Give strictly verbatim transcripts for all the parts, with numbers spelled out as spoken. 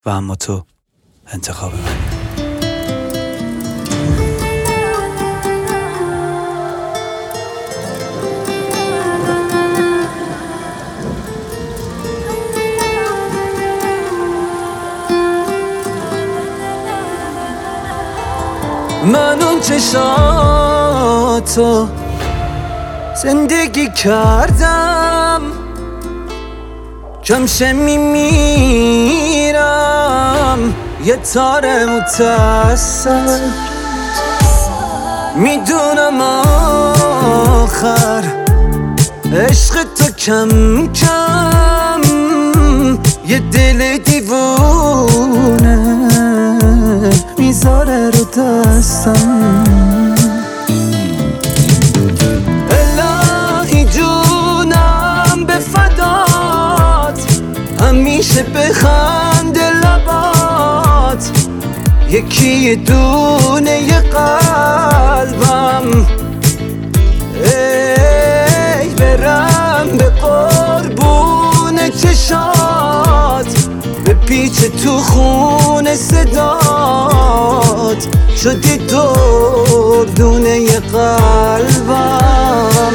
و اما تو انتخاب منی. من اون چشاتو زندگی کردم، کمشه میمیرم یه تار متصل. میدونم آخر عشق تو کم کم یه دل دیوونه میذاره رو دستم. الهی جونم به فدات، همیشه بخند لبات، یکی یه دونه یه قلبم. ای برم به قربون چشات، به پیچ تو خون صدات، شدی دردونه ی قلبم.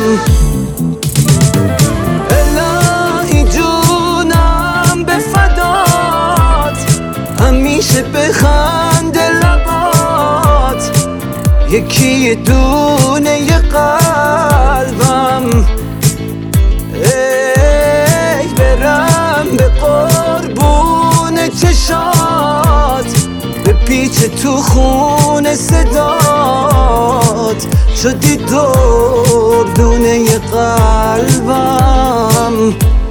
الهی جونم به فدات، همیشه بخند لبات، یکی یه دونه ی قلبم. ای برم به قربون چشات، به پیچ تو خون صدات، شدی دردونه ی قلبم.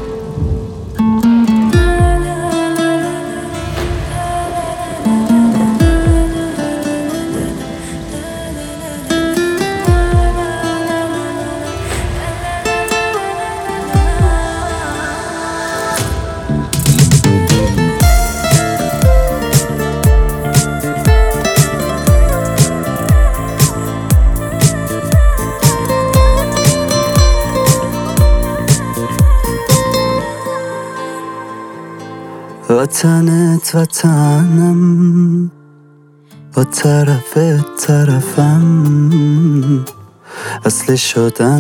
وطنت وطنم، با طرفت طرفم، اصل شدن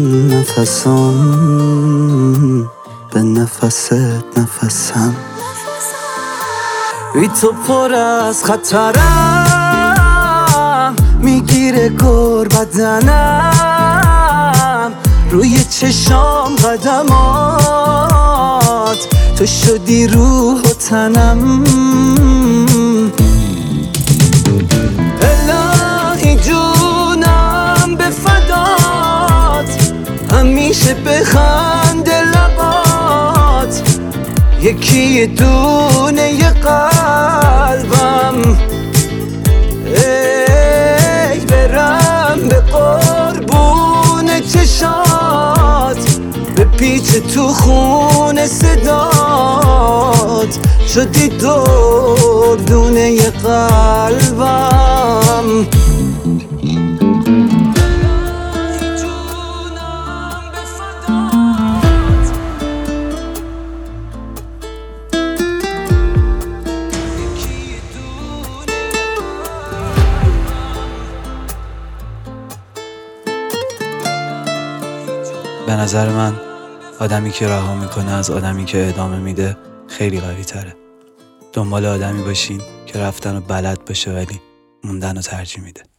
نفسم، به نفست نفسم. بی تو پر از خطرم، میگیره گر بدنم، روی چشام قدمات، تو شدی روح و تنم. الهی جونم به فدات، همیشه بخند لبات، یکی یه دونه ی قلبم. ای برم به قربون چشات، به پیچ تو خون صدات، شدی دردونه ی قلبم. به نظر من آدمی که رها میکنه از آدمی که ادامه میده خیلی قوی تره. دنبال آدمی باشین که رفتن رو بلد باشه ولی موندن رو ترجیح میده.